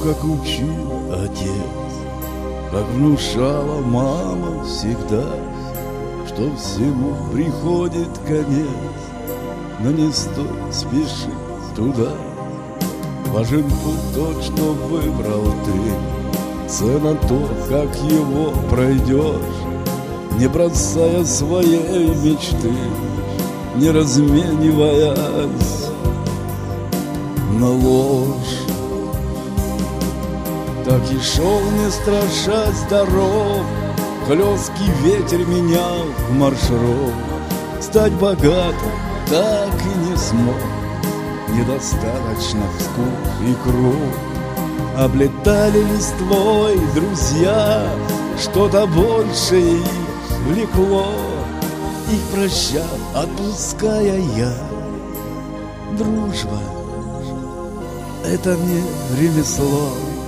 как учил отец, как внушала мама всегда, что всему приходит конец, но не стоит спешить туда. Важен путь тот, что выбрал ты, цена то, как его пройдешь, не бросая своей мечты, не размениваясь на ложь. Так и шел, не страшась дорог, хлесткий ветер менял маршрут. Стать богатым так и не смог, недостаточно скуп и круг. Облетали листвой друзья, что-то большее их влекло. Их прощал, отпуская я. Дружба — это не ремесло.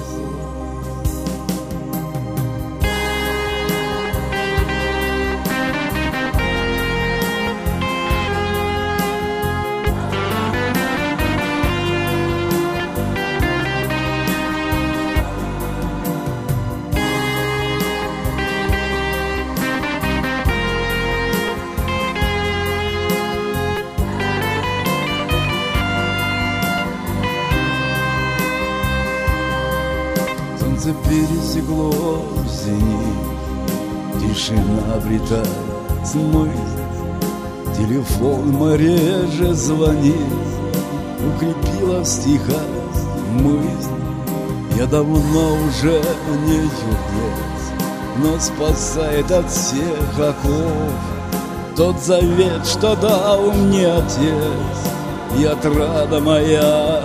Солнце пересекло зенит, тишина обретает смысл. Телефон мореже звонит, укрепила в стихах мысль. Я давно уже не юрец, но спасает от всех оков тот завет, что дал мне отец, и отрада моя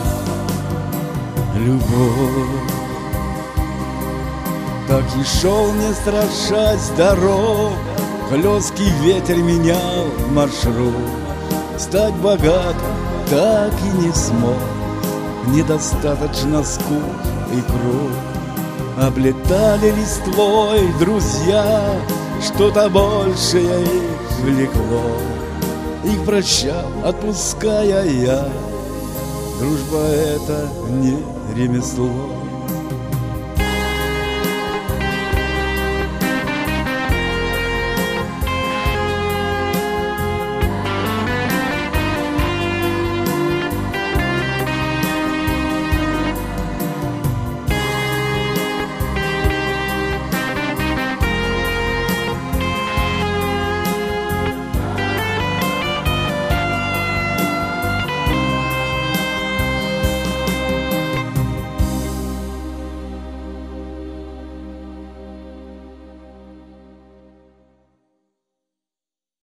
любовь. Так и шел, не страшась дорог, хлесткий ветер менял маршрут. Стать богатым так и не смог, недостаточно скуп и круг. Облетали листвой друзья, что-то большее их влекло. Их прощал, отпуская я. Дружба — это не ремесло.